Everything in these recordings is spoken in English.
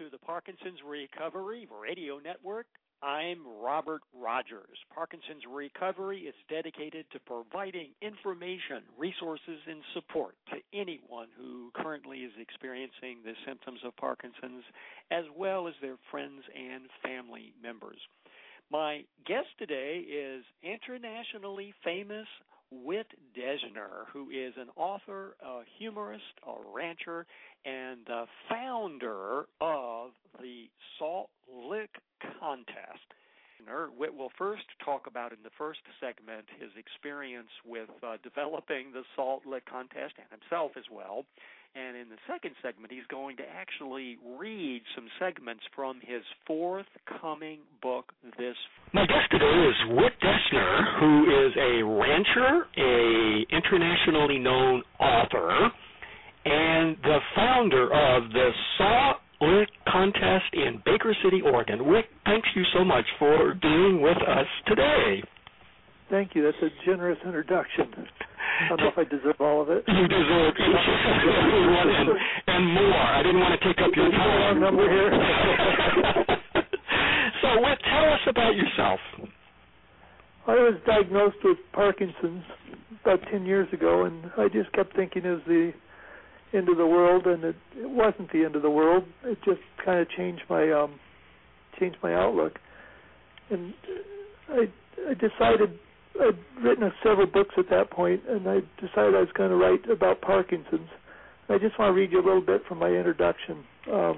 to the Parkinson's Recovery Radio Network. I'm Robert Rogers. Parkinson's Recovery is dedicated to providing information, resources, and support to anyone who currently is experiencing the symptoms of Parkinson's, as well as their friends and family members. My guest today is internationally famous Whit Desner, who is an author, a humorist, a rancher, and the founder of the Salt Lick Contest. Whit will first talk about in the first segment his experience with developing the Salt Lick Contest and himself as well. And in the second segment, he's going to actually read some segments from his forthcoming book this. My guest today is Whit Desner, who is a rancher, a internationally known author, and the founder of the Salt Lick Contest in Baker City, Oregon. Whit, thanks you so much for being with us today. Thank you. That's a generous introduction. I don't know if I deserve all of it. You deserve it. and more. I didn't want to take up your time. Number here. So, Whit, tell us about yourself. I was diagnosed with Parkinson's about 10 years ago, and I just kept thinking it was the end of the world, and it wasn't the end of the world. It just kind of changed my outlook. And I decided, I'd written several books at that point, and I decided I was going to write about Parkinson's. I just want to read you a little bit from my introduction,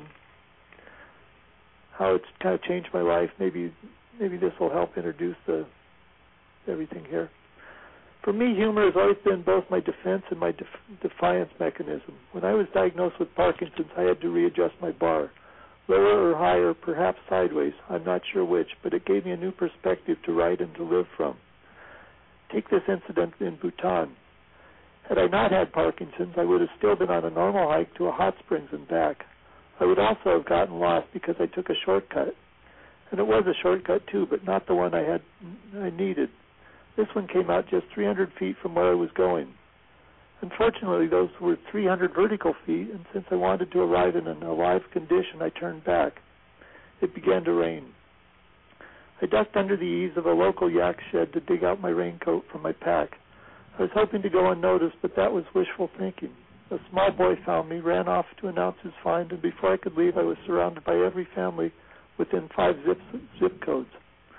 how it's kind of changed my life. Maybe this will help introduce everything here. For me, humor has always been both my defense and my defiance mechanism. When I was diagnosed with Parkinson's, I had to readjust my bar. Lower or higher, perhaps sideways, I'm not sure which, but it gave me a new perspective to write and to live from. Take this incident in Bhutan. Had I not had Parkinson's, I would have still been on a normal hike to a hot springs and back. I would also have gotten lost because I took a shortcut. And it was a shortcut too, but not the one I needed. This one came out just 300 feet from where I was going. Unfortunately, those were 300 vertical feet, and since I wanted to arrive in an alive condition, I turned back. It began to rain. I ducked under the eaves of a local yak shed to dig out my raincoat from my pack. I was hoping to go unnoticed, but that was wishful thinking. A small boy found me, ran off to announce his find, and before I could leave, I was surrounded by every family within 5 zip codes.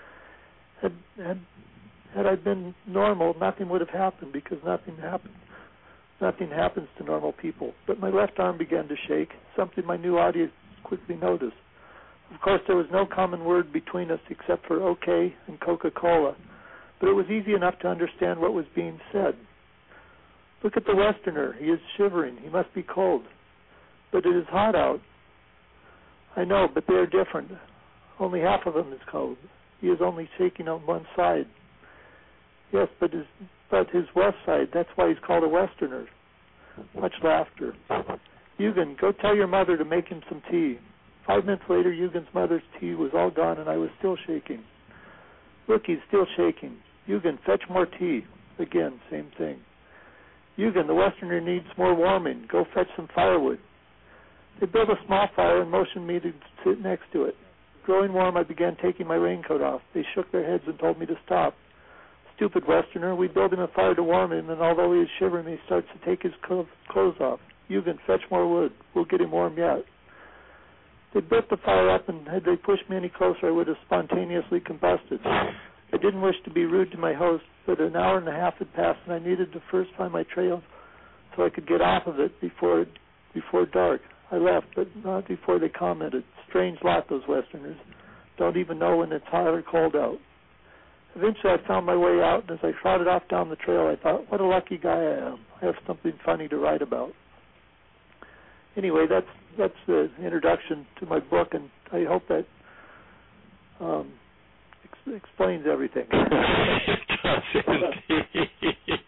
Had I been normal, nothing would have happened because nothing happened. Nothing happens to normal people. But my left arm began to shake, something my new audience quickly noticed. Of course, there was no common word between us except for okay and Coca-Cola, but it was easy enough to understand what was being said. Look at the Westerner. He is shivering. He must be cold. But it is hot out. I know, but they are different. Only half of him is cold. He is only shaking on one side. Yes, but his west side, that's why he's called a Westerner. Much laughter. Eugen, go tell your mother to make him some tea. 5 minutes later, Eugen's mother's tea was all gone, and I was still shaking. Look, he's still shaking. Eugen, fetch more tea. Again, same thing. Eugen, the Westerner needs more warming. Go fetch some firewood. They built a small fire and motioned me to sit next to it. Growing warm, I began taking my raincoat off. They shook their heads and told me to stop. Stupid Westerner, we build him a fire to warm him, and although he is shivering, he starts to take his clothes off. Eugen, fetch more wood. We'll get him warm yet. They built the fire up, and had they pushed me any closer, I would have spontaneously combusted. I didn't wish to be rude to my host, but an hour and a half had passed, and I needed to first find my trail so I could get off of it before dark. I left, but not before they commented. Strange lot, those Westerners. Don't even know when it's hot or cold out. Eventually, I found my way out, and as I trotted off down the trail, I thought, what a lucky guy I am. I have something funny to write about. Anyway, that's the introduction to my book, and I hope that explains everything. It does indeed.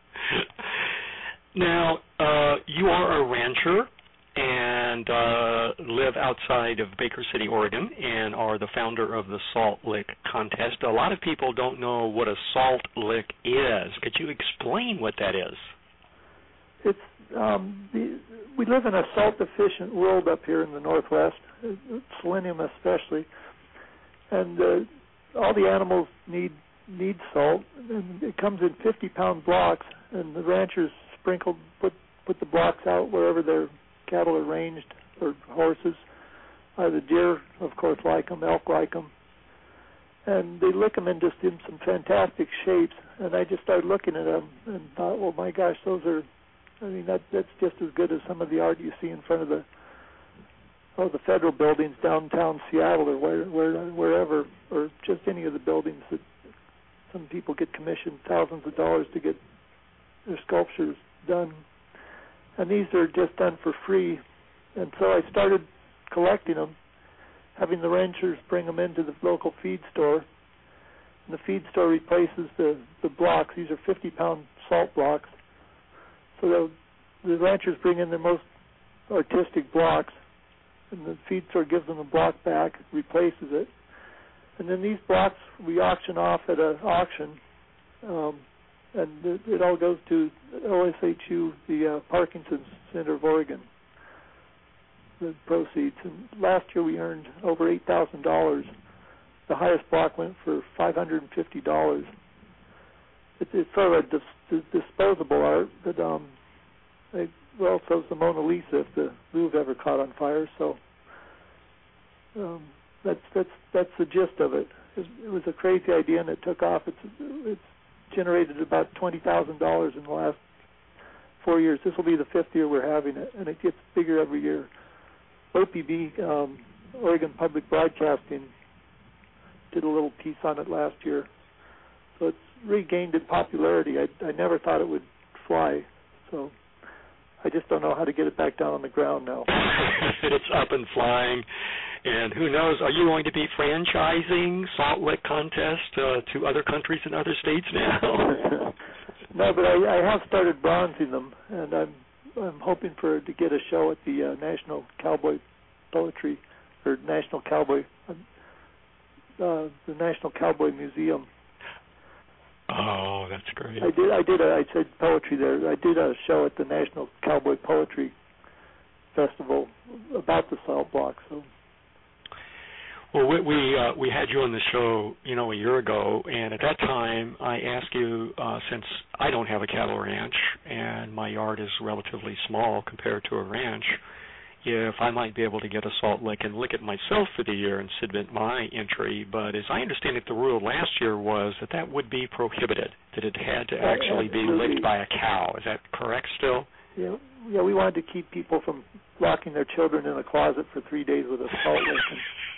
Now, you are a rancher and live outside of Baker City, Oregon, and are the founder of the Salt Lick Contest. A lot of people don't know what a salt lick is. Could you explain what that is? we live in a salt-deficient world up here in the Northwest, selenium especially, and all the animals need salt, and it comes in 50-pound blocks, and the ranchers put the blocks out wherever their cattle are ranged, or horses. The deer, of course, like them, elk like them, and they lick them in some fantastic shapes. And I just started looking at them and thought, well, my gosh, those are. I mean, that's just as good as some of the art you see in front of the federal buildings downtown Seattle or wherever, or just any of the buildings that some people get commissioned thousands of dollars to get their sculptures done. And these are just done for free. And so I started collecting them, having the ranchers bring them into the local feed store. And the feed store replaces the blocks. These are 50-pound salt blocks. So the ranchers bring in their most artistic blocks, and the feed store gives them the block back, replaces it. And then these blocks we auction off at an auction, and it all goes to OSHU, the Parkinson's Center of Oregon, the proceeds. And last year we earned over $8,000. The highest block went for $550. It's sort of a disposable art, but so is the Mona Lisa if the Louvre ever caught on fire. So that's the gist of it. It was a crazy idea, and it took off. It's generated about $20,000 in the last 4 years. This will be the 5th year we're having it, and it gets bigger every year. OPB, Oregon Public Broadcasting, did a little piece on it last year. So it's regained in popularity. I never thought it would fly, so I just don't know how to get it back down on the ground now. It's up and flying, and who knows, are you going to be franchising Salt Lick Contest to other countries and other states now? No, but I have started bronzing them, and I'm hoping to get a show at the National Cowboy Poetry, or National Cowboy, the National Cowboy Museum. Oh, that's great. I said poetry there. I did a show at the National Cowboy Poetry Festival about the salt block. So. Well, we had you on the show, a year ago, and at that time I asked you, since I don't have a cattle ranch and my yard is relatively small compared to a ranch, if I might be able to get a salt lick and lick it myself for the year and submit my entry. But as I understand it, the rule last year was that would be prohibited, that it had to actually be licked by a cow. Is that correct still? Yeah, we wanted to keep people from locking their children in a closet for 3 days with a salt lick.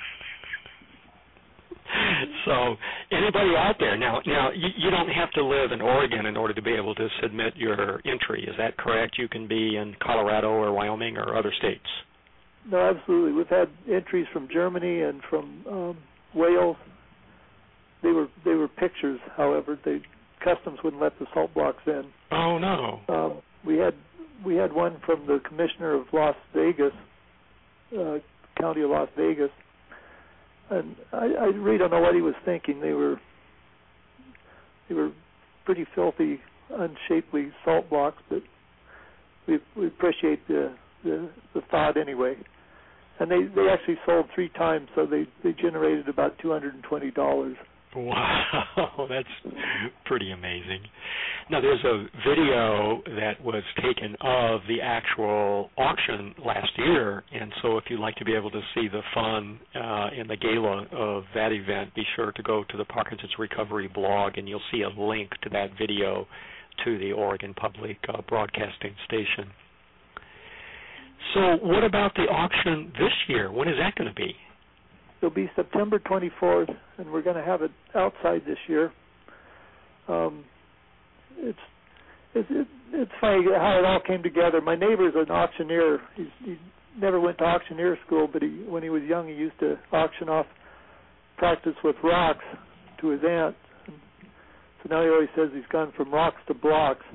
So anybody out there, now you don't have to live in Oregon in order to be able to submit your entry. Is that correct? You can be in Colorado or Wyoming or other states. No, absolutely. We've had entries from Germany and from Wales. They were pictures, however. Customs wouldn't let the salt blocks in. Oh no. We had one from the commissioner of Las Vegas, County of Las Vegas. And I really don't know what he was thinking. They were pretty filthy, unshapely salt blocks, but we appreciate the thought anyway. And they actually sold 3 times, so they generated about $220. Wow, that's pretty amazing. Now, there's a video that was taken of the actual auction last year, and so if you'd like to be able to see the fun and the gala of that event, be sure to go to the Parkinson's Recovery blog, and you'll see a link to that video to the Oregon Public Broadcasting Station. So what about the auction this year? When is that going to be? It'll be September 24th, and we're going to have it outside this year. It's funny how it all came together. My neighbor's an auctioneer. He never went to auctioneer school, but when he was young, he used to auction off, practice with rocks to his aunt. And so now he always says he's gone from rocks to blocks.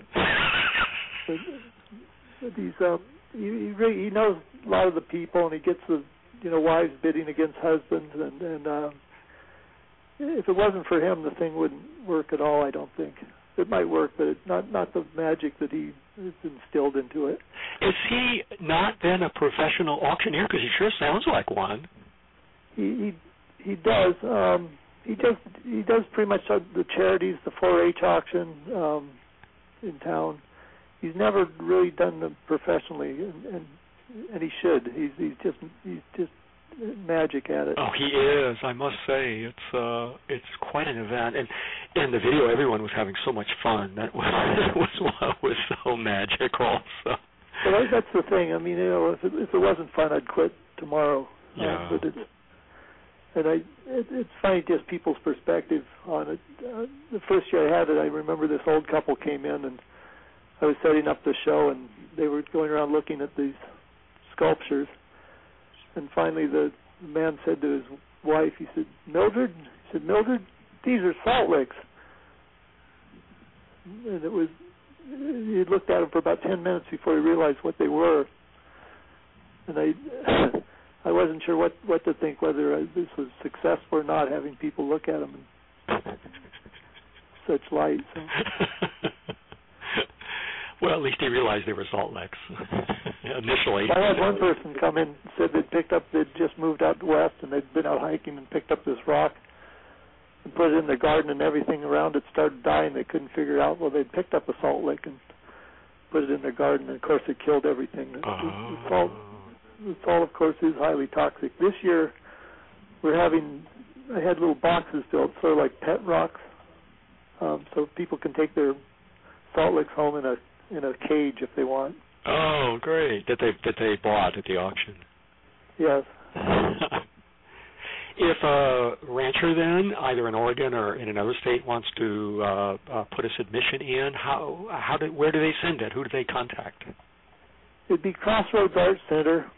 But he knows a lot of the people, and he gets the wives bidding against husbands, and if it wasn't for him, the thing wouldn't work at all, I don't think. it might work, but it's not the magic that he has instilled into it. Is he not then a professional auctioneer? Because he sure sounds like one. He does. He does pretty much the charities, the 4-H auction in town. He's never really done them professionally, and he should. He's just magic at it. Oh, he is. I must say, it's quite an event, and in the video, everyone was having so much fun. That was so magical. So. Well, that's the thing. I mean, if it wasn't fun, I'd quit tomorrow. Yeah. But it's funny just people's perspective on it. The first year I had it, I remember this old couple came in, and I was setting up the show, and they were going around looking at these sculptures. And finally, the man said to his wife, he said, Mildred, these are salt licks. And he looked at them for about 10 minutes before he realized what they were. And I wasn't sure what to think, whether this was successful or not, having people look at them in such light. So. Well, at least he realized they were salt licks initially. I had one person come in and said they'd just moved out west and they'd been out hiking and picked up this rock and put it in their garden, and everything around it started dying. They couldn't figure it out. Well, they'd picked up a salt lick and put it in their garden, and of course it killed everything. The salt, of course, is highly toxic. This year, I had little boxes built, sort of like pet rocks, so people can take their salt licks home in a cage if they want. Oh, great! That they bought at the auction. Yes. If a rancher then, either in Oregon or in another state, wants to put a submission in, where do they send it? Who do they contact? It'd be Crossroads Art Center.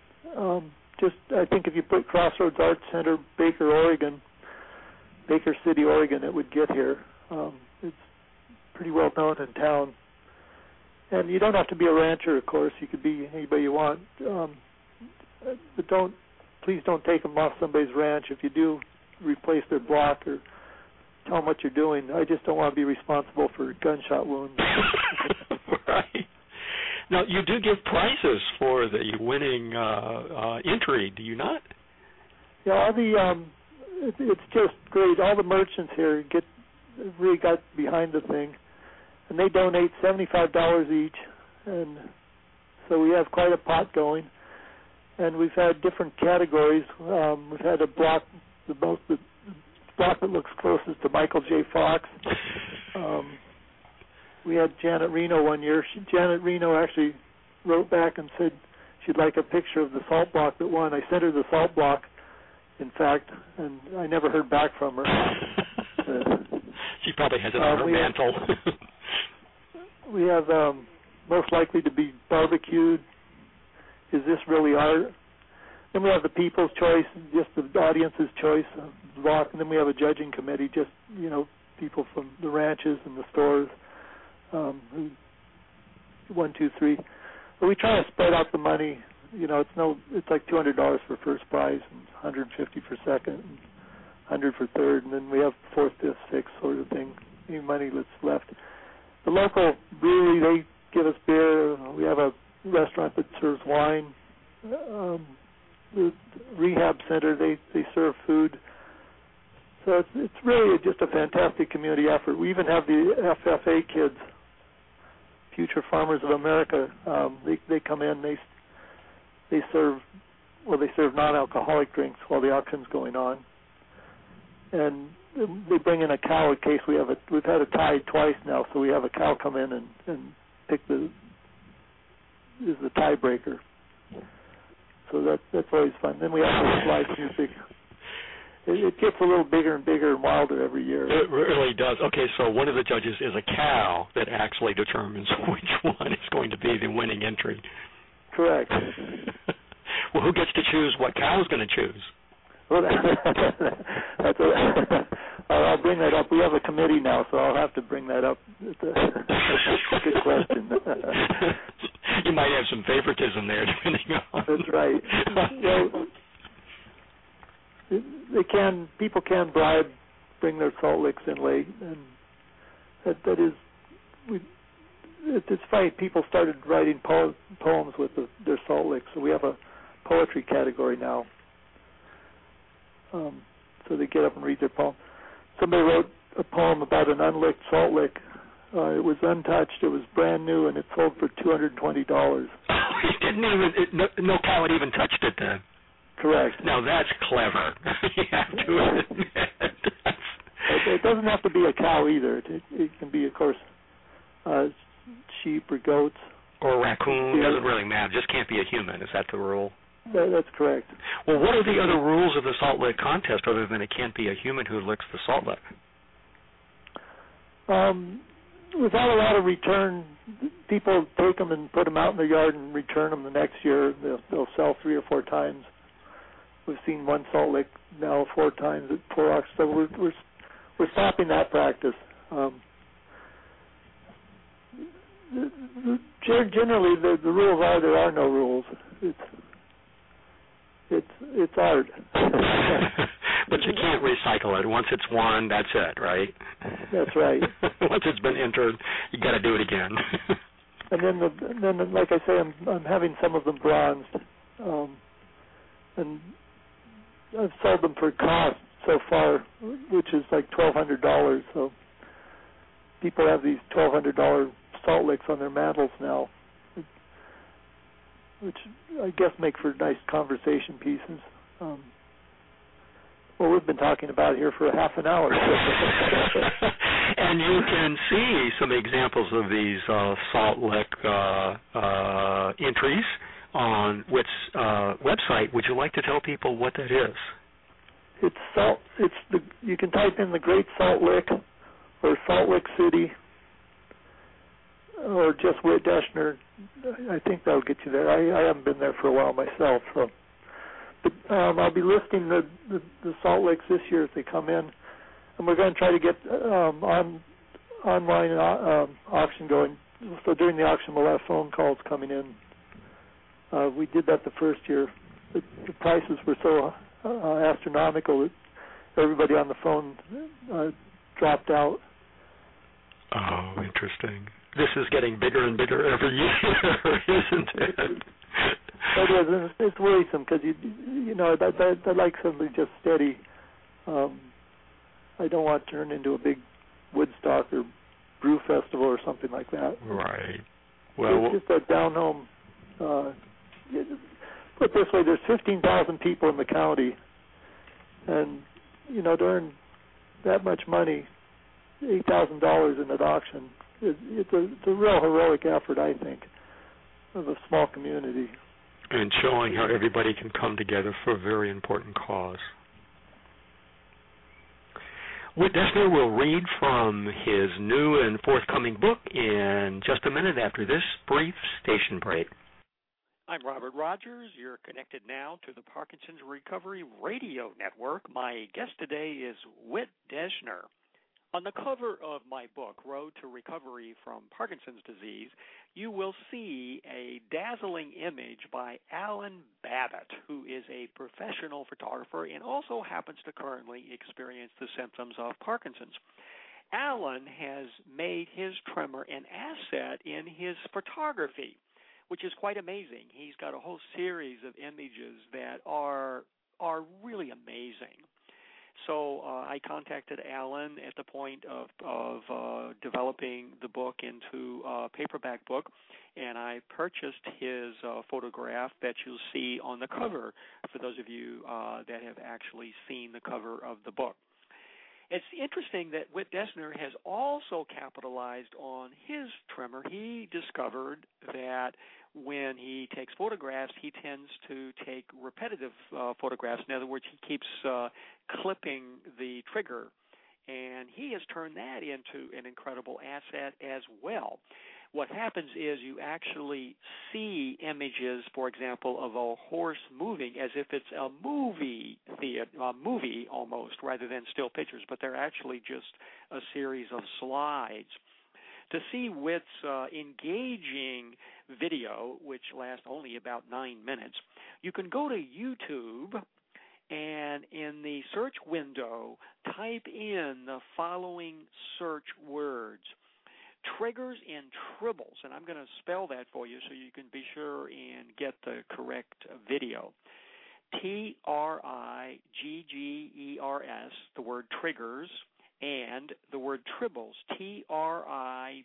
I think if you put Crossroads Art Center, Baker City, Oregon, it would get here. It's pretty well known in town. And you don't have to be a rancher, of course. You could be anybody you want. But please don't take them off somebody's ranch. If you do, replace their block or tell them what you're doing. I just don't want to be responsible for gunshot wounds. Right. Now, you do give prizes for the winning entry, do you not? Yeah, it's just great. All the merchants here really got behind the thing. And they donate $75 each, and so we have quite a pot going. And we've had different categories. We've had a block, the block that looks closest to Michael J. Fox. We had Janet Reno one year. Janet Reno actually wrote back and said she'd like a picture of the salt block that won. I sent her the salt block, in fact, and I never heard back from her. She probably has it on her mantle. We have most likely to be barbecued. Is this really art? Then we have the people's choice, just the audience's choice of block, and then we have a judging committee, just people from the ranches and the stores. 1, 2, 3. But we try to spread out the money. It's like $200 for first prize and $150 for second, and $100 for third, and then we have fourth, fifth, sixth sort of thing. Any money that's left. The local brewery, they give us beer. We have a restaurant that serves wine. The rehab center, they serve food. So it's really just a fantastic community effort. We even have the FFA kids, Future Farmers of America. They come in. They serve non-alcoholic drinks while the auction's going on, and they bring in a cow in case we've had a tie twice now, so we have a cow come in and pick is the tiebreaker. So that's always fun. Then we have the live music. It gets a little bigger and bigger and wilder every year. It really does. Okay, so one of the judges is a cow that actually determines which one is going to be the winning entry. Correct. Well, who gets to choose what cow is going to choose? Well, I'll bring that up. We have a committee now, so I'll have to bring that up. That's a good question. You might have some favoritism there, depending on. That's right. Well, people can bribe, bring their salt licks in late, and that is, it's funny. People started writing poems with their salt licks, so we have a poetry category now. So they get up and read their poem. Somebody wrote a poem about an unlicked salt lick. It was untouched. It was brand new, and it sold for $220. It didn't even. No cow had even touched it then. Correct. Now that's clever. You have to admit. It doesn't have to be a cow either. It can be, of course, sheep or goats. Or a raccoon. It doesn't really matter. Just can't be a human. Is that the rule? That's correct. Well, what are the other rules of the salt lick contest other than it can't be a human who licks the salt lick? Without a lot of return, people take them and put them out in their yard and return them the next year. They'll sell 3 or 4 times. We've seen one salt lick now 4 times at 4 auctions. So we're stopping that practice. Generally, the rules are there are no rules. It's art. But you can't recycle it. Once it's won, that's it, right? That's right. Once it's been entered, you got to do it again. And then, like I say, I'm having some of them bronzed, and I've sold them for cost so far, which is like $1,200. So people have these $1,200 salt licks on their mantles now, which I guess make for nice conversation pieces. Well, we've been talking about it here for a half an hour. And you can see some examples of these salt lick entries on Witt's website. Would you like to tell people what that is? It's salt. You can type in the Great Salt Lick or Salt Lick City or just Whit Deschner. I think that'll get you there. I haven't been there for a while myself, so. But I'll be listing the salt licks this year as they come in, and we're going to try to get online auction going. So during the auction, we'll have phone calls coming in. We did that the first year. The prices were so astronomical that everybody on the phone dropped out. Oh, interesting. This is getting bigger and bigger every year, isn't it? It is. It's worrisome because I like something just steady. I don't want to turn into a big Woodstock or brew festival or something like that. Right. Well, it's just a down home. Put it this way: there's 15,000 people in the county, and to earn that much money, $8,000 in an auction, it's a real heroic effort, I think, of a small community. And showing how everybody can come together for a very important cause. Whit Deschner will read from his new and forthcoming book in just a minute after this brief station break. I'm Robert Rogers. You're connected now to the Parkinson's Recovery Radio Network. My guest today is Whit Deschner. On the cover of my book, Road to Recovery from Parkinson's Disease, you will see a dazzling image by Alan Babbitt, who is a professional photographer and also happens to currently experience the symptoms of Parkinson's. Alan has made his tremor an asset in his photography, which is quite amazing. He's got a whole series of images that are really amazing. So I contacted Alan at the point of developing the book into a paperback book, and I purchased his photograph that you'll see on the cover for those of you that have actually seen the cover of the book. It's interesting that Whit Deschner has also capitalized on his tremor. He discovered that when he takes photographs, he tends to take repetitive photographs. In other words, he keeps clipping the trigger, and he has turned that into an incredible asset as well. What happens is you actually see images, for example, of a horse moving as if it's a movie almost, rather than still pictures, but they're actually just a series of slides. To see Whit's engaging video, which lasts only about 9 minutes, you can go to YouTube and in the search window, type in the following search words: Triggers and Tribbles, and I'm going to spell that for you so you can be sure and get the correct video. Triggers, the word triggers, and the word tribbles, Tribbles.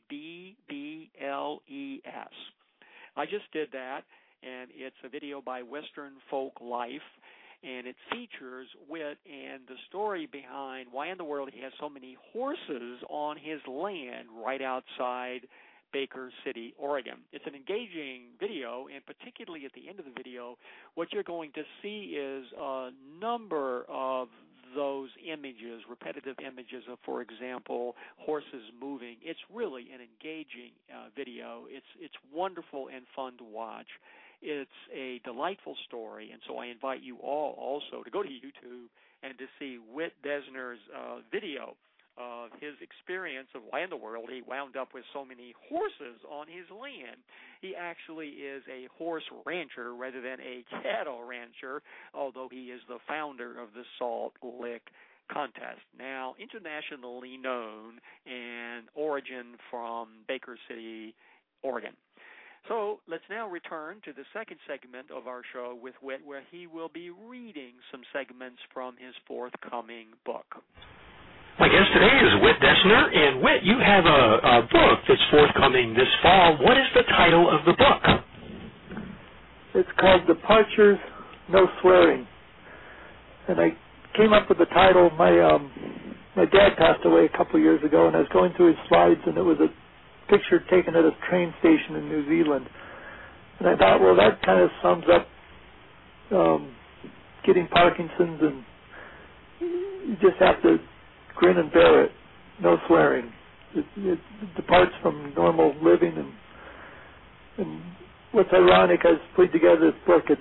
I just did that, and it's a video by Western Folk Life, and it features Whit and the story behind why in the world he has so many horses on his land right outside Baker City, Oregon. It's an engaging video, and particularly at the end of the video, what you're going to see is a number of those images, repetitive images of, for example, horses moving. It's really an engaging video. It's wonderful and fun to watch. It's a delightful story, and so I invite you all also to go to YouTube and to see Whit Desner's video of his experience of why in the world he wound up with so many horses on his land. He actually is a horse rancher rather than a cattle rancher, although he is the founder of the Salt Lick Contest, now internationally known and origin from Baker City, Oregon. So let's now return to the second segment of our show with Whit, where he will be reading some segments from his forthcoming book. My guest today is Whit Desner, and Whit, you have a book that's forthcoming this fall. What is the title of the book? It's called Departures, No Swearing. And I came up with the title. My dad passed away a couple of years ago, and I was going through his slides, and it was a picture taken at a train station in New Zealand. And I thought, well, that kind of sums up getting Parkinson's, and you just have to grin and bear it. No swearing. It departs from normal living, and what's ironic, I was putting together this book. It's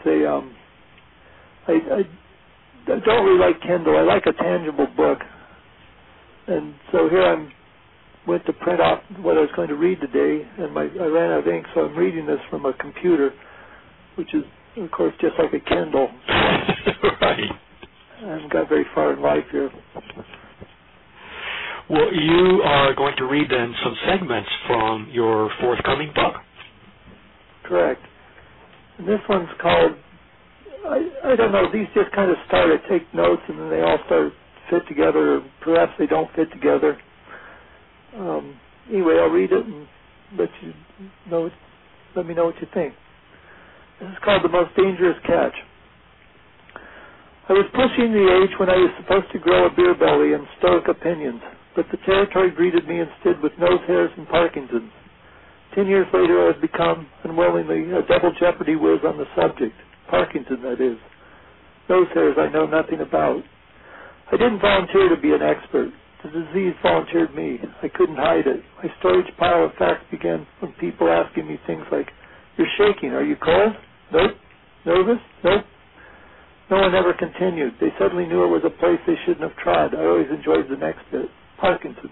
I don't really like Kindle. I like a tangible book, and so here I went to print off what I was going to read today, and I ran out of ink, so I'm reading this from a computer, which is, of course, just like a Kindle. Right. I haven't got very far in life here. Well, you are going to read then some segments from your forthcoming book. Correct. And this one's called, I don't know, these just kind of start. I take notes and then they all start to fit together, or perhaps they don't fit together. Anyway, I'll read it and let me know what you think. This is called The Most Dangerous Catch. I was pushing the age when I was supposed to grow a beer belly and stoic opinions, but the territory greeted me instead with nose hairs and Parkinson's. 10 years later, I had become, unwillingly, a double jeopardy whiz on the subject. Parkinson, that is. Nose hairs I know nothing about. I didn't volunteer to be an expert. The disease volunteered me. I couldn't hide it. My storage pile of facts began from people asking me things like, "You're shaking. Are you cold?" "Nope." "Nervous?" "Nope." No one ever continued. They suddenly knew it was a place they shouldn't have tried. I always enjoyed the next bit. Parkinson's.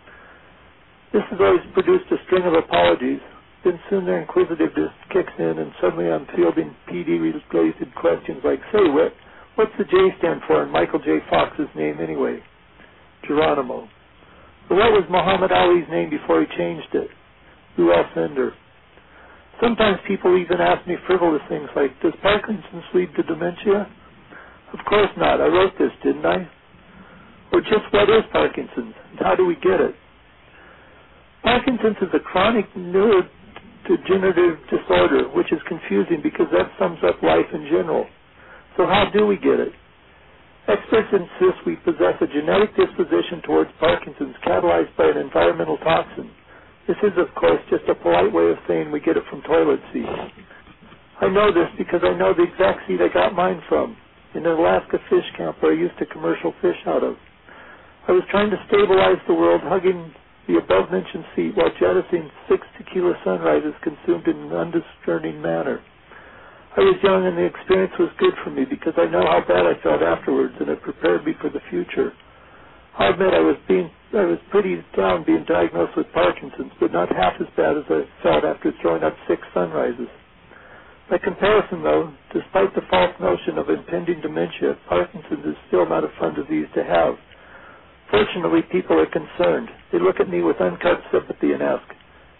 This has always produced a string of apologies. Then soon their inquisitiveness kicks in, and suddenly I'm fielding PD-related questions like, "Say, Whit, what's the J stand for in Michael J. Fox's name anyway?" "Geronimo." "But what was Muhammad Ali's name before he changed it?" "Lou Alcindor." Sometimes people even ask me frivolous things like, "Does Parkinson's lead to dementia?" "Of course not. I wrote this, didn't I?" Or just what is Parkinson's, and how do we get it? Parkinson's is a chronic neurodegenerative disorder, which is confusing because that sums up life in general. So how do we get it? Experts insist we possess a genetic disposition towards Parkinson's catalyzed by an environmental toxin. This is, of course, just a polite way of saying we get it from toilet seats. I know this because I know the exact seat I got mine from, in an Alaska fish camp where I used to commercial fish out of. I was trying to stabilize the world, hugging the above-mentioned seat while jettisoning 6 tequila sunrises consumed in an undiscerning manner. I was young, and the experience was good for me because I know how bad I felt afterwards, and it prepared me for the future. I'll admit I was pretty down being diagnosed with Parkinson's, but not half as bad as I felt after throwing up 6 sunrises. By comparison, though, despite the false notion of impending dementia, Parkinson's is still not a fun disease to have. Fortunately, people are concerned. They look at me with uncut sympathy and ask,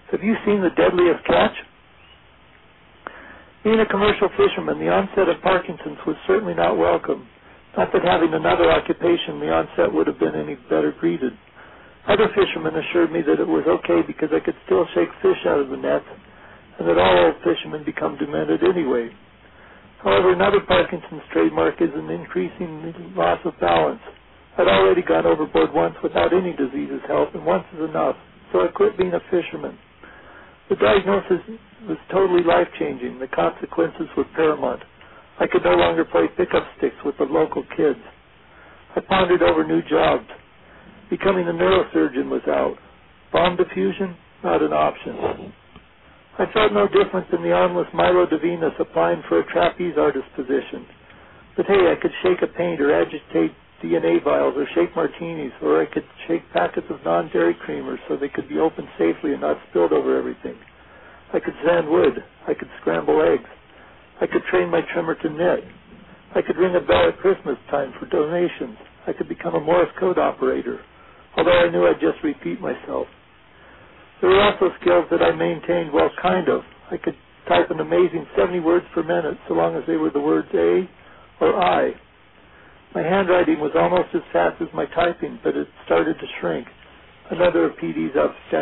Have you seen the deadliest catch? Being a commercial fisherman, the onset of Parkinson's was certainly not welcome. Not that having another occupation, the onset would have been any better greeted. Other fishermen assured me that it was okay because I could still shake fish out of the net, and that all old fishermen become demented anyway. However, another Parkinson's trademark is an increasing loss of balance. I'd already gone overboard once without any disease's help, and once is enough, so I quit being a fisherman. The diagnosis was totally life-changing. The consequences were paramount. I could no longer play pickup sticks with the local kids. I pondered over new jobs. Becoming a neurosurgeon was out. Bomb diffusion? Not an option. I felt no different than the armless Milo Devenus applying for a trapeze artist position. But hey, I could shake a paint or agitate DNA vials or shake martinis, or I could shake packets of non-dairy creamers so they could be opened safely and not spilled over everything. I could sand wood. I could scramble eggs. I could train my trimmer to knit. I could ring a bell at Christmas time for donations. I could become a Morse code operator, although I knew I'd just repeat myself. There were also skills that I maintained, well, kind of. I could type an amazing 70 words per minute so long as they were the words A or I. My handwriting was almost as fast as my typing, but it started to shrink. Another of PD's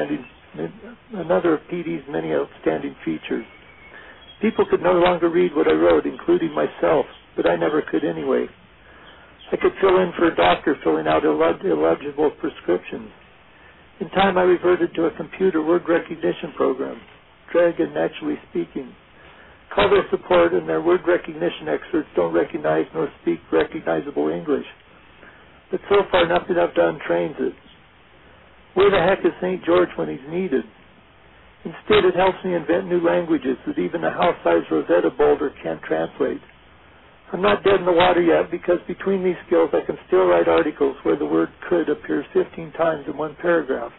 many outstanding features. People could no longer read what I wrote, including myself, but I never could anyway. I could fill in for a doctor filling out illegible prescriptions. In time, I reverted to a computer word recognition program, Dragon Naturally Speaking. Call their support, and their word recognition experts don't recognize nor speak recognizable English. But so far, nothing I've done trains it. Where the heck is St. George when he's needed? Instead, it helps me invent new languages that even a house-sized Rosetta boulder can't translate. I'm not dead in the water yet because between these skills, I can still write articles where the word could appears 15 times in one paragraph.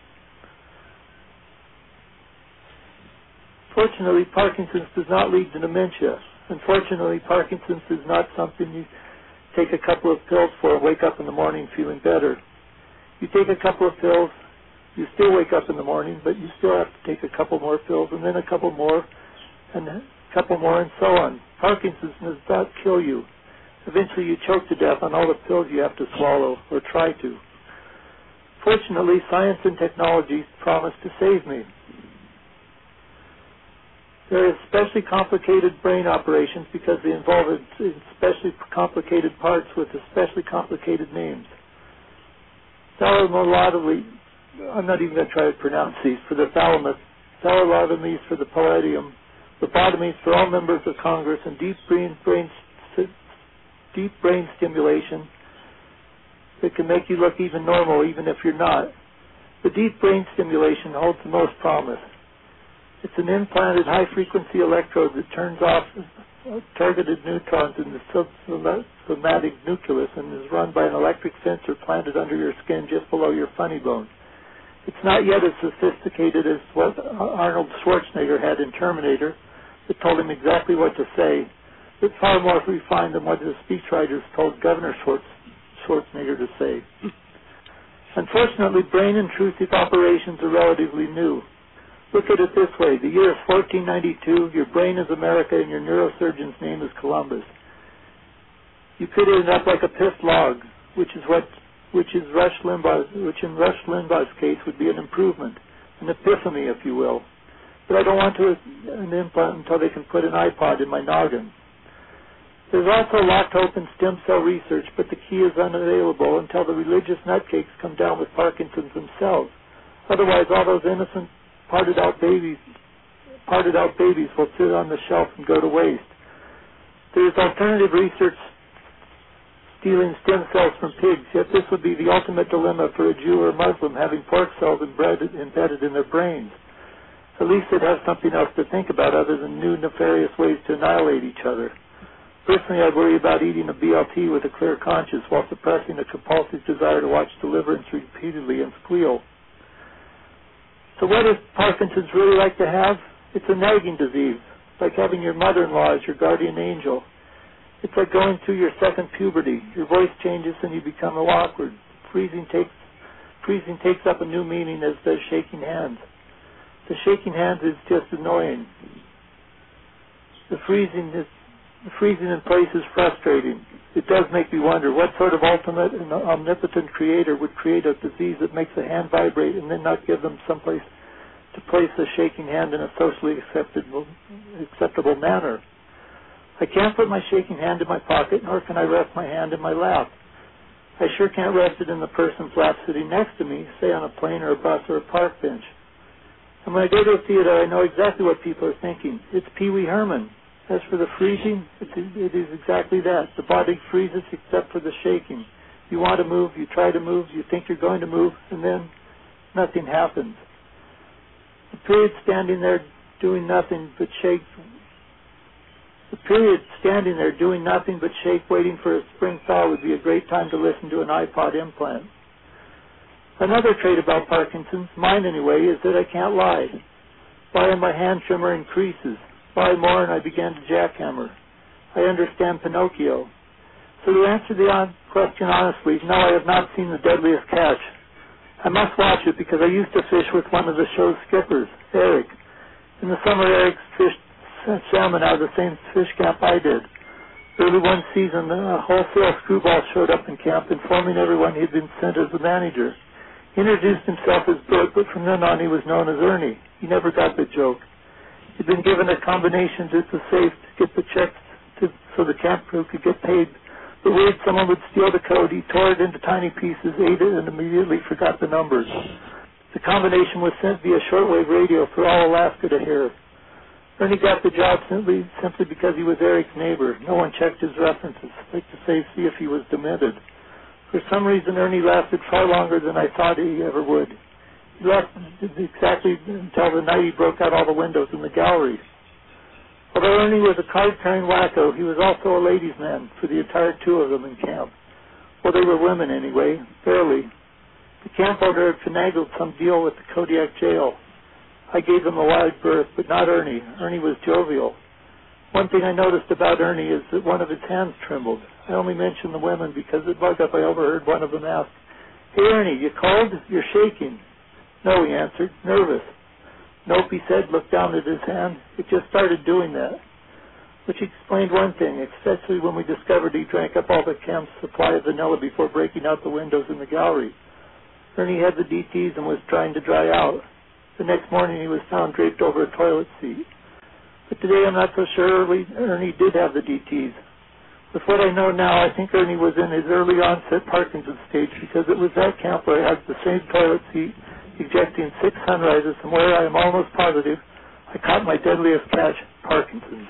Fortunately, Parkinson's does not lead to dementia. Unfortunately, Parkinson's is not something you take a couple of pills for and wake up in the morning feeling better. You take a couple of pills, you still wake up in the morning, but you still have to take a couple more pills, and then a couple more, and a couple more, and so on. Parkinson's does not kill you. Eventually, you choke to death on all the pills you have to swallow, or try to. Fortunately, science and technology promise to save me. There are especially complicated brain operations because they involve especially complicated parts with especially complicated names. I'm not even going to try to pronounce these, for the thalamus, thalalotomies for the palladium, lobotomies for all members of Congress, and deep brain stimulation that can make you look even normal even if you're not. The deep brain stimulation holds the most promise. It's an implanted high-frequency electrode that turns off targeted neutrons in the subsomatic nucleus and is run by an electric sensor planted under your skin just below your funny bone. It's not yet as sophisticated as what Arnold Schwarzenegger had in Terminator that told him exactly what to say, but far more refined than what the speechwriters told Governor Schwarzenegger to say. Unfortunately, brain-intrusive operations are relatively new. Look at it this way. The year is 1492, your brain is America, and your neurosurgeon's name is Columbus. You could end up like a pissed log, which in Rush Limbaugh's case would be an improvement, an epiphany, if you will. But I don't want an implant until they can put an iPod in my noggin. There's also locked open stem cell research, but the key is unavailable until the religious nutcakes come down with Parkinson's themselves. Otherwise, all those innocent parted out babies will sit on the shelf and go to waste. There's alternative research stealing stem cells from pigs, yet this would be the ultimate dilemma for a Jew or Muslim having pork cells embedded in their brains. At least they'd have something else to think about other than new nefarious ways to annihilate each other. Personally, I'd worry about eating a BLT with a clear conscience while suppressing a compulsive desire to watch Deliverance repeatedly and squeal. So what does Parkinson's really like to have? It's a nagging disease, like having your mother-in-law as your guardian angel. It's like going through your second puberty. Your voice changes and you become awkward. Freezing takes up a new meaning as does shaking hands. The shaking hands is just annoying. The freezing in place is frustrating. It does make me wonder what sort of ultimate and omnipotent creator would create a disease that makes a hand vibrate and then not give them someplace to place a shaking hand in a socially acceptable manner. I can't put my shaking hand in my pocket, nor can I rest my hand in my lap. I sure can't rest it in the person's lap sitting next to me, say on a plane or a bus or a park bench. And when I go to a theater, I know exactly what people are thinking. It's Pee Wee Herman. As for the freezing, it is exactly that. The body freezes except for the shaking. You want to move, you try to move, you think you're going to move, and then nothing happens. The period standing there doing nothing but shake. The period standing there doing nothing but shake, waiting for a spring thaw would be a great time to listen to an iPod implant. Another trait about Parkinson's, mine anyway, is that I can't lie. Lie on my hand trimmer increases. Lie more and I began to jackhammer. I understand Pinocchio. So to answer the question honestly, no, I have not seen The Deadliest Catch. I must watch it because I used to fish with one of the show's skippers, Eric. In the summer, Eric fished salmon out of the same fish camp I did. Early one season, a wholesale screwball showed up in camp, informing everyone he had been sent as the manager. He introduced himself as Bert, but from then on he was known as Ernie. He never got the joke. He'd been given a combination to the safe to get the checks so the camp crew could get paid. But worried someone would steal the code, he tore it into tiny pieces, ate it, and immediately forgot the numbers. The combination was sent via shortwave radio for all Alaska to hear. Ernie got the job simply because he was Eric's neighbor. No one checked his references, like to say, see if he was demented. For some reason, Ernie lasted far longer than I thought he ever would. He lasted exactly until the night he broke out all the windows in the gallery. Although Ernie was a card-carrying wacko, he was also a ladies' man for the entire two of them in camp. Well, they were women anyway, barely. The camp owner had finagled some deal with the Kodiak jail. I gave him a wide berth, but not Ernie. Ernie was jovial. One thing I noticed about Ernie is that one of his hands trembled. I only mention the women because at Bug-Up I overheard one of them ask, "Hey, Ernie, you cold? You're shaking." "No," he answered, "nervous." "Nope," he said, looked down at his hand. "It just started doing that." Which explained one thing, especially when we discovered he drank up all the camp's supply of vanilla before breaking out the windows in the gallery. Ernie had the DTs and was trying to dry out. The next morning he was found draped over a toilet seat. But today I'm not so sure Ernie did have the DTs. With what I know now, I think Ernie was in his early onset Parkinson's stage because it was that camp where I had the same toilet seat ejecting 6 sunrises and where I am almost positive I caught my deadliest catch, Parkinson's.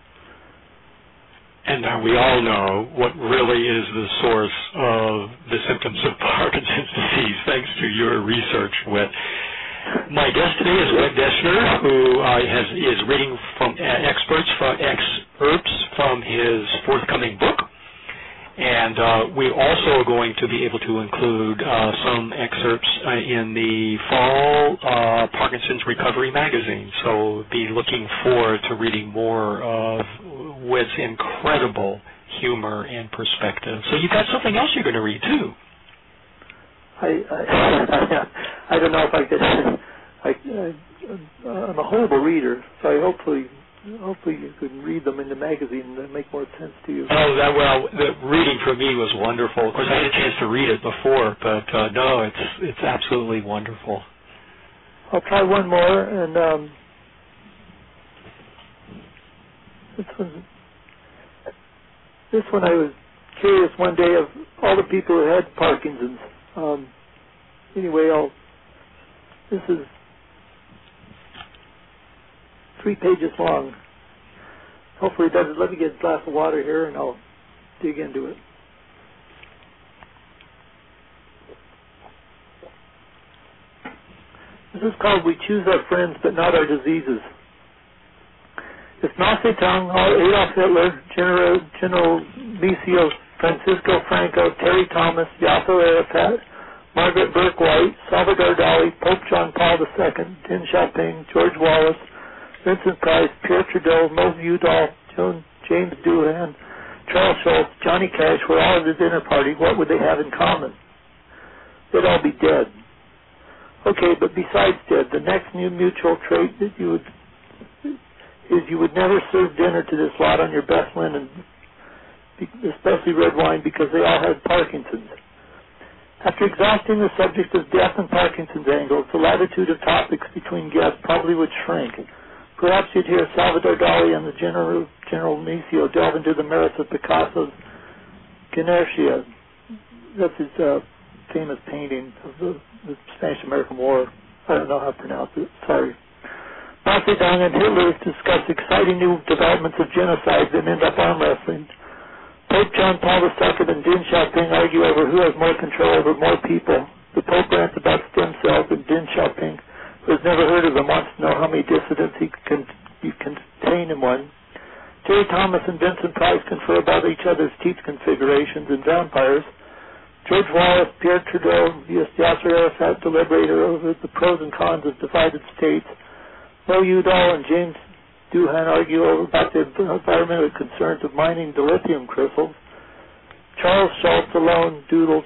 And now we all know what really is the source of the symptoms of Parkinson's disease, thanks to your research, Whit. My guest today is Whit Deschner, who is reading from excerpts from his forthcoming book. And we also are going to be able to include some excerpts in the fall Parkinson's Recovery magazine. So be looking forward to reading more of Whit's incredible humor and perspective. So you've got something else you're going to read, too. I don't know if I could. I'm a horrible reader, so hopefully you can read them in the magazine and they make more sense to you. Oh, the reading for me was wonderful. Of course, I had a chance to read it before, but no, it's absolutely wonderful. I'll try one more, and this one I was curious one day of all the people who had Parkinson's. Anyway, this is 3 pages long. Hopefully it doesn't. Let me get a glass of water here and I'll dig into it. This is called We Choose Our Friends But Not Our Diseases. If Mao Zedong, Adolf Hitler, General Maceo, Francisco Franco, Terry Thomas, Yasser Arafat, Margaret Burke White, Salvador Dali, Pope John Paul II, Deng Xiaoping, George Wallace, Vincent Price, Pierre Trudeau, Moshe Udall, James Doohan, Charles Schultz, Johnny Cash were all at the dinner party, what would they have in common? They'd all be dead. Okay, but besides dead, the next new mutual trait that you would never serve dinner to this lot on your best linen, especially red wine, because they all had Parkinson's. After exhausting the subject of death and Parkinson's angles, the latitude of topics between guests probably would shrink. Perhaps you'd hear Salvador Dali and the General Micio delve into the merits of Picasso's Guernica. That's his famous painting of the Spanish-American War. I don't know how to pronounce it. Sorry. Mao Zedong and Hitler discuss exciting new developments of genocide that end up arm wrestling. Pope John Paul II and Deng Xiaoping argue over who has more control over more people. The Pope rants about stem cells, and Deng Xiaoping, who has never heard of them, wants to know how many dissidents he can contain in one. Terry Thomas and Vincent Price confer about each other's teeth configurations and vampires. George Wallace, Pierre Trudeau, Yasser Arafat deliberate over the pros and cons of divided states. Mo Udall and James Doohan argue about the environmental concerns of mining the lithium crystals. Charles Schultz alone doodles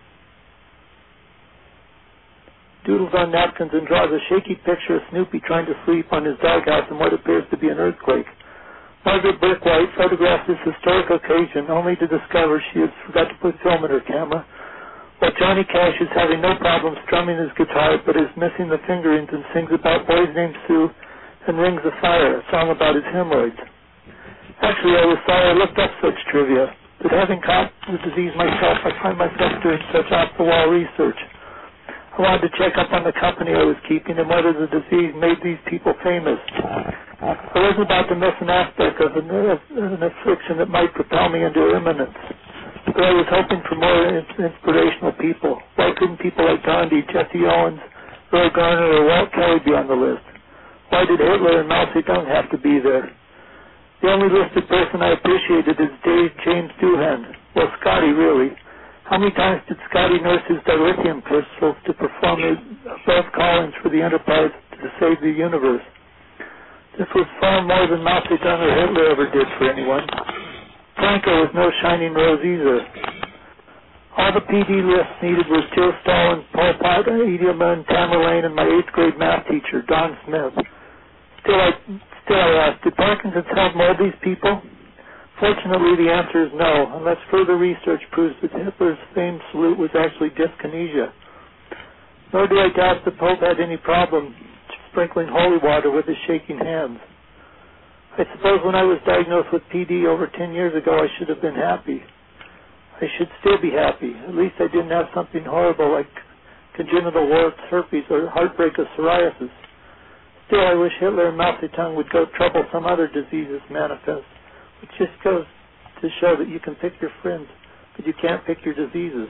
on napkins and draws a shaky picture of Snoopy trying to sleep on his doghouse in what appears to be an earthquake. Margaret Burke-White photographs this historic occasion only to discover she has forgot to put film in her camera, while Johnny Cash is having no problem strumming his guitar but is missing the fingerings and sings about boys named Sue and Rings of Fire, a song about his hemorrhoids. Actually, I was sorry I looked up such trivia, but having caught the disease myself, I find myself doing such off-the-wall research. I wanted to check up on the company I was keeping and whether the disease made these people famous. I wasn't about to miss an aspect of an affliction that might propel me into eminence, but I was hoping for more inspirational people. Why couldn't people like Gandhi, Jesse Owens, Roy Garner, or Walt Kelly be on the list? Why did Hitler and Mao Zedong have to be there? The only listed person I appreciated is James Doohan. Well, Scotty, really. How many times did Scotty nurse his dilithium crystals to perform his above callings for the Enterprise to save the universe? This was far more than Mao Zedong or Hitler ever did for anyone. Franco was no shining rose either. All the PD lists needed was Joe Stalin, Pol Pot, Idi Amin, Tamerlane, and my 8th grade math teacher, Don Smith. Still I asked, did Parkinson's help mold these people? Fortunately, the answer is no, unless further research proves that Hitler's famed salute was actually dyskinesia. Nor do I doubt the Pope had any problem sprinkling holy water with his shaking hands. I suppose when I was diagnosed with PD over 10 years ago, I should have been happy. I should still be happy. At least I didn't have something horrible like congenital warts, herpes, or heartbreak of psoriasis. Still, I wish Hitler and Mao Zedong would go trouble some other diseases manifest, which just goes to show that you can pick your friends, but you can't pick your diseases.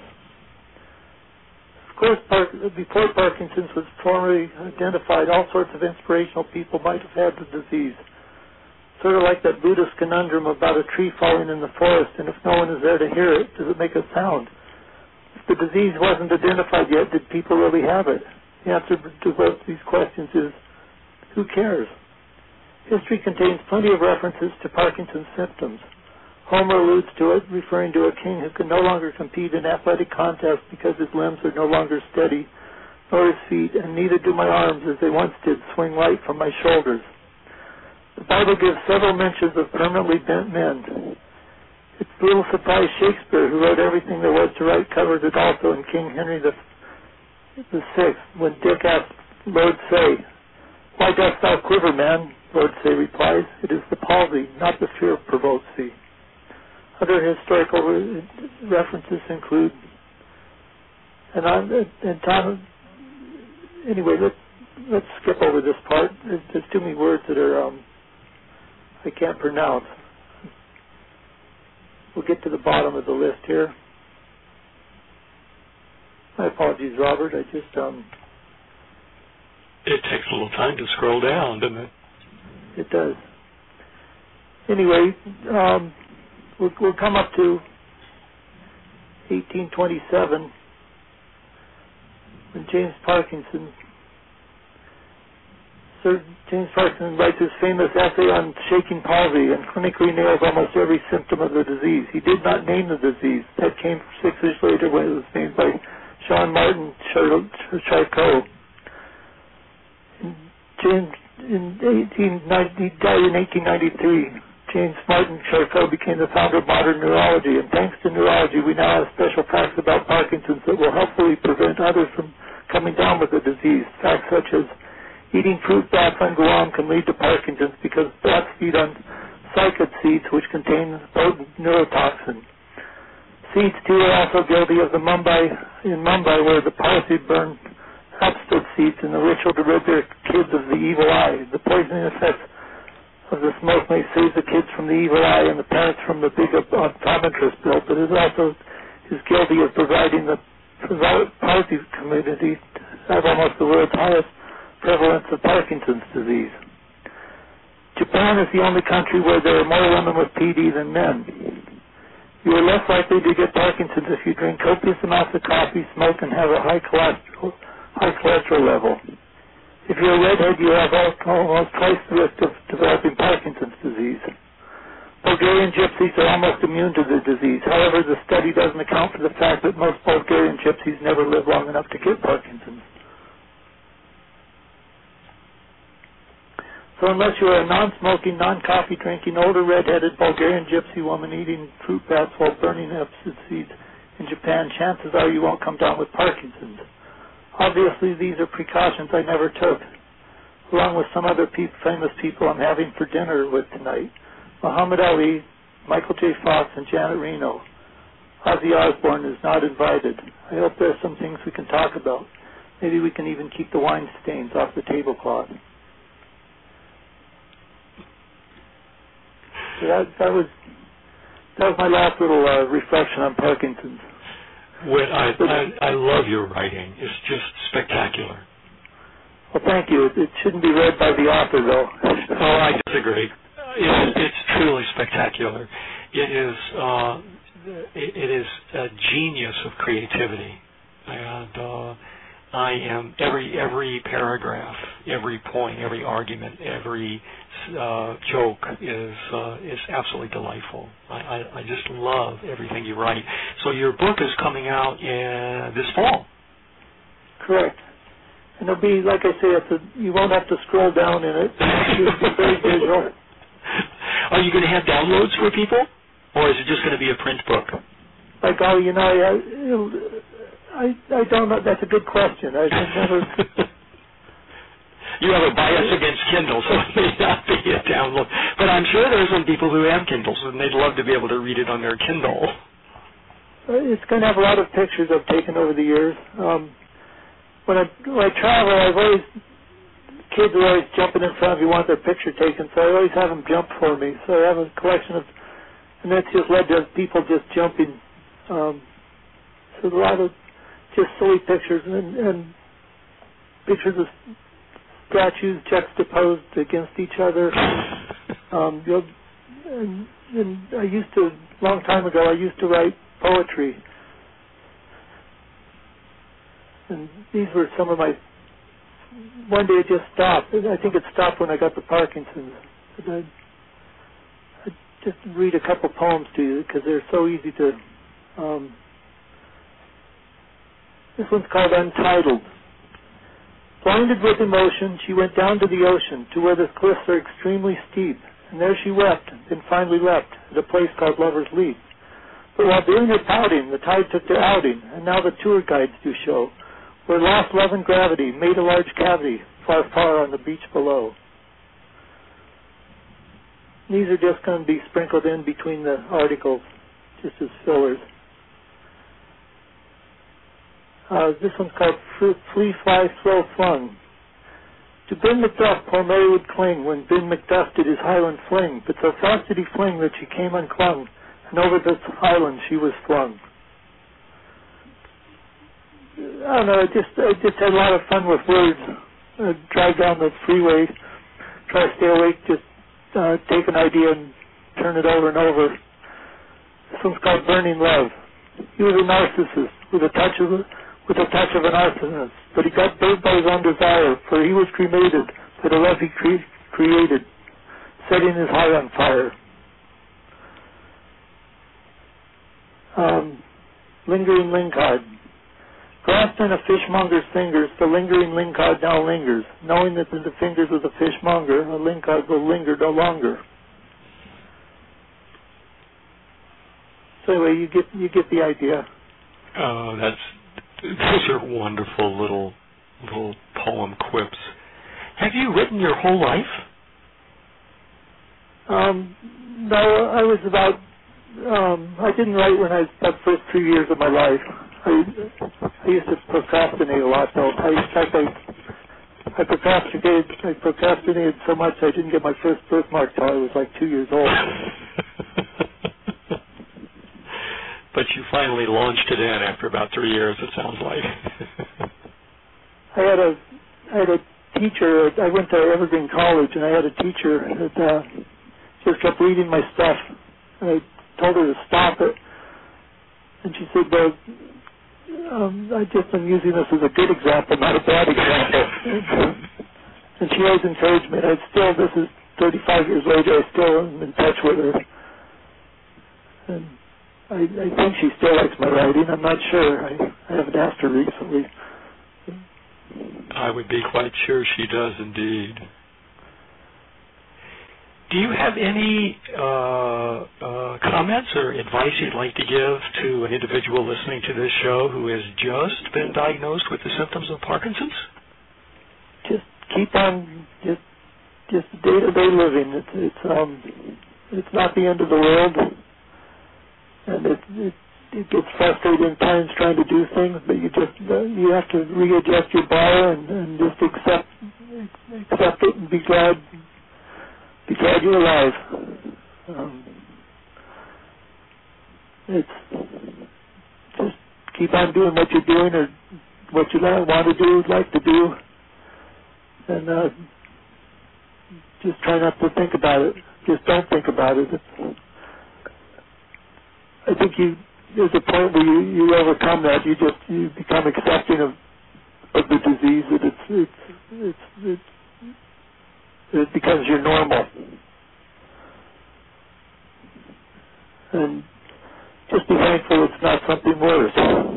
Of course, before Parkinson's was formally identified, all sorts of inspirational people might have had the disease. Sort of like that Buddhist conundrum about a tree falling in the forest, and if no one is there to hear it, does it make a sound? If the disease wasn't identified yet, did people really have it? The answer to both these questions is, who cares? History contains plenty of references to Parkinson's symptoms. Homer alludes to it, referring to a king who can no longer compete in athletic contests because his limbs are no longer steady, nor his feet, and neither do my arms as they once did swing light from my shoulders. The Bible gives several mentions of permanently bent men. It's little surprise Shakespeare, who wrote everything there was to write, covered it also in King Henry VI, when Dick asked Lord Say, "Why dost thou quiver, man?" Lord Say replies, "It is the palsy, not the fear provokes thee." Other historical references include, anyway, let's skip over this part. There's too many words that are I can't pronounce. We'll get to the bottom of the list here. My apologies, Robert. I just It takes a little time to scroll down, doesn't it? It does. Anyway, we'll come up to 1827 when Sir James Parkinson writes his famous essay on shaking palsy and clinically nails almost every symptom of the disease. He did not name the disease. That came 6 years later when it was named by Jean-Martin Charcot. He died in 1893. James Martin Charcot became the founder of modern neurology, and thanks to neurology, we now have special facts about Parkinson's that will helpfully prevent others from coming down with the disease. Facts such as eating fruit bats on Guam can lead to Parkinson's because bats feed on cycad seeds, which contain potent neurotoxin. Seeds, too, are also guilty of in Mumbai, where the Parsi burned hapstid seeds in the ritual to rid their kids of the evil eye. The poisoning effects of the smoke may save the kids from the evil eye and the parents from the big optometrist bill, but it also is guilty of providing the Parsi community to have almost the world's highest prevalence of Parkinson's disease. Japan is the only country where there are more women with PD than men. You are less likely to get Parkinson's if you drink copious amounts of coffee, smoke, and have a high cholesterol level. If you're a redhead, you have almost twice the risk of developing Parkinson's disease. Bulgarian gypsies are almost immune to the disease. However, the study doesn't account for the fact that most Bulgarian gypsies never live long enough to get Parkinson's. So unless you are a non-smoking, non-coffee drinking, older red-headed Bulgarian gypsy woman eating fruit bats while burning hempseed seeds in Japan, chances are you won't come down with Parkinson's. Obviously, these are precautions I never took, along with some other famous people I'm having for dinner with tonight. Muhammad Ali, Michael J. Fox, and Janet Reno. Ozzy Osbourne is not invited. I hope there are some things we can talk about. Maybe we can even keep the wine stains off the tablecloth. So that was my last little reflection on Parkinson's. I love your writing. It's just spectacular. Well, thank you. It shouldn't be read by the author, though. Oh, I disagree. It's truly spectacular. It is a genius of creativity, and I am every paragraph, every point, every argument, every joke is absolutely delightful. I just love everything you write. So your book is coming out this fall. Correct. And it'll be, like I say, you won't have to scroll down in it. It'll be very visual. Are you going to have downloads for people, or is it just going to be a print book? By golly, I don't know. That's a good question. I've never. You have a bias against Kindle, so it may not be a download. But I'm sure there are some people who have Kindles, and they'd love to be able to read it on their Kindle. It's going to have a lot of pictures I've taken over the years. When I travel, kids are always jumping in front of you, want their picture taken, so I always have them jump for me. So I have a collection of, and that's just led to people just jumping. So a lot of just silly pictures and pictures of statues juxtaposed against each other. And I used to, a long time ago, I used to write poetry. And these were some of my, one day it just stopped. I think it stopped when I got the Parkinson's. I'd just read a couple poems to you because they're so easy to, this one's called Untitled. Blinded with emotion, she went down to the ocean, to where the cliffs are extremely steep, and there she wept, then finally leapt, at a place called Lover's Leap. But while doing her pouting, the tide took their outing, and now the tour guides do show, where lost love and gravity made a large cavity, far, far on the beach below. These are just going to be sprinkled in between the articles, just as fillers. This one's called Flea, Fly, Throw, Flung. To Ben Macduff poor Mary would cling when Ben Macduff did his Highland fling, but so fast did he fling that she came unclung, and over the Highland she was flung. I don't know, I just had a lot of fun with words. Drive down the freeway, try to stay awake, just take an idea and turn it over and over. This one's called Burning Love. He was a narcissist with a touch of an arsonist, but he got burned by his own desire, for he was cremated for the love he created, setting his heart on fire. Lingering Lingard. Grasped in a fishmonger's fingers, the lingering lingcod now lingers. Knowing that in the fingers of the fishmonger, a lingcod will linger no longer. So anyway, you get the idea. Oh, those are wonderful little poem quips. Have you written your whole life? No, I was about. I didn't write when I was about the first 2 years of my life. I used to procrastinate a lot, though. In fact, I procrastinated so much I didn't get my first birthmark till I was like 2 years old. But you finally launched it in after about 3 years, it sounds like. I had a teacher. I went to Evergreen College, and I had a teacher that just kept reading my stuff. And I told her to stop it, and she said, "Well, I just am using this as a good example, not a bad example." And she always encouraged me. And this is 35 years later, I still am in touch with her. And I think she still likes my writing. I'm not sure. I haven't asked her recently. I would be quite sure she does indeed. Do you have any comments or advice you'd like to give to an individual listening to this show who has just been diagnosed with the symptoms of Parkinson's? Just keep on just day-to-day living. It's not the end of the world, and it gets frustrating at times trying to do things, but you have to readjust your bar and just accept it and be glad you're alive. It's just keep on doing what you're doing or what you want to do, like to do, and just try not to think about it. Just don't think about it. I think there's a point where you overcome that. You become accepting of the disease. That it becomes your normal. And just be thankful it's not something worse.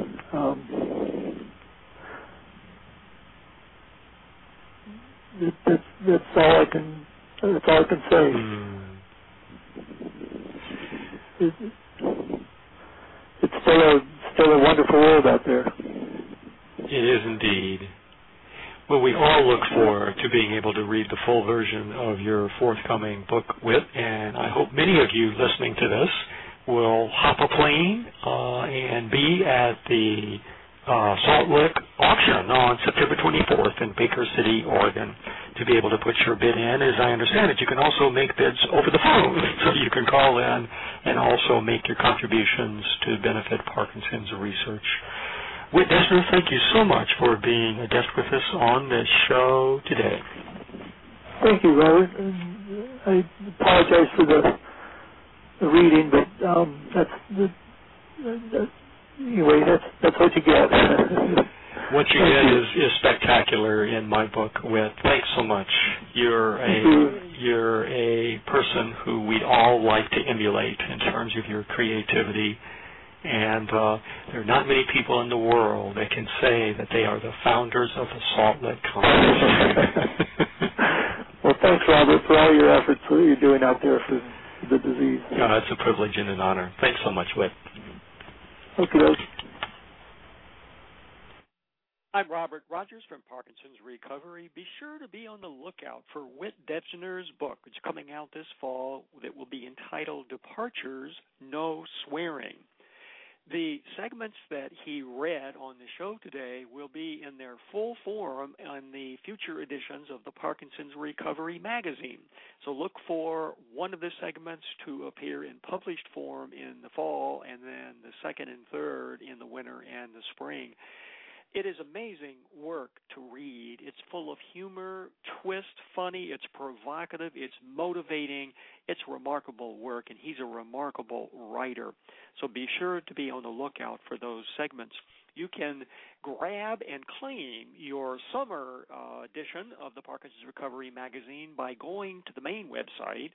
That's all I can say. It's still a wonderful world out there. It is indeed. Well, we all look forward to being able to read the full version of your forthcoming book, Wit, and I hope many of you listening to this will hop a plane and be at the Salt Lick auction on September 24th in Baker City, Oregon, to be able to put your bid in. As I understand it, you can also make bids over the phone, so you can call in and also make your contributions to benefit Parkinson's research. Whit Deschner, thank you so much for being a guest with us on this show today. Thank you, Robert. I apologize for the reading, but anyway, that's what you get. What you get is spectacular in my book, Whit. Thanks so much. You're a person who we'd all like to emulate in terms of your creativity. And there are not many people in the world that can say that they are the founders of the Salt Lick Conference. Well, thanks, Robert, for all your efforts that you're doing out there for the disease. It's a privilege and an honor. Thanks so much, Whit. Okay. I'm Robert Rogers from Parkinson's Recovery. Be sure to be on the lookout for Whit Deschner's book, which is coming out this fall, that will be entitled Departures, No Swearing. The segments that he read on the show today will be in their full form on the future editions of the Parkinson's Recovery magazine. So look for one of the segments to appear in published form in the fall, and then the second and third in the winter and the spring. It is amazing work to read. It's full of humor, twist, funny, it's provocative, it's motivating, it's remarkable work, and he's a remarkable writer. So be sure to be on the lookout for those segments. You can grab and claim your summer edition of the Parkinson's Recovery magazine by going to the main website,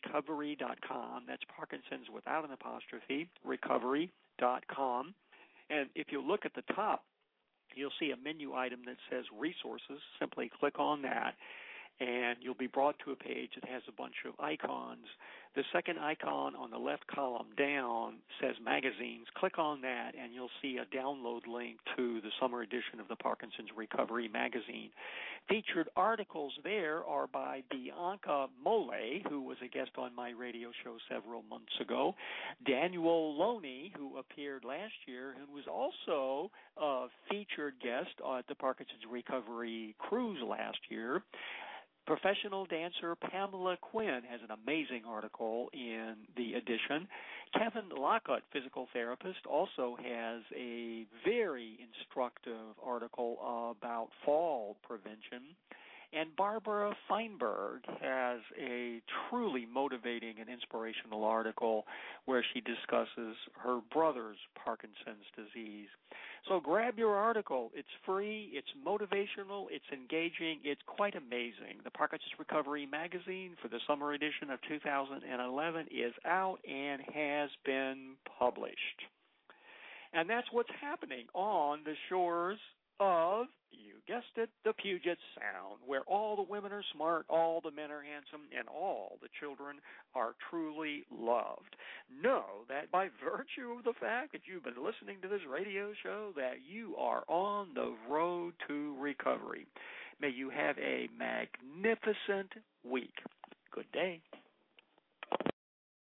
parkinsonsrecovery.com. That's Parkinson's without an apostrophe, recovery.com. And if you look at the top, you'll see a menu item that says resources. Simply click on that, and you'll be brought to a page that has a bunch of icons. The second icon on the left column down says magazines. Click on that, and you'll see a download link to the summer edition of the Parkinson's Recovery magazine. Featured articles there are by Bianca Mole, who was a guest on my radio show several months ago, Daniel Loney, who appeared last year and was also a featured guest at the Parkinson's Recovery cruise last year. Professional dancer Pamela Quinn has an amazing article in the edition. Kevin Lockhart, physical therapist, also has a very instructive article about fall prevention. And Barbara Feinberg has a truly motivating and inspirational article where she discusses her brother's Parkinson's disease. So grab your article. It's free, it's motivational, it's engaging, it's quite amazing. The Parkinson's Recovery magazine for the summer edition of 2011 is out and has been published. And that's what's happening on the shores of, you guessed it, the Puget Sound, where all the women are smart, all the men are handsome, and all the children are truly loved. Know that by virtue of the fact that you've been listening to this radio show, that you are on the road to recovery. May you have a magnificent week. Good day.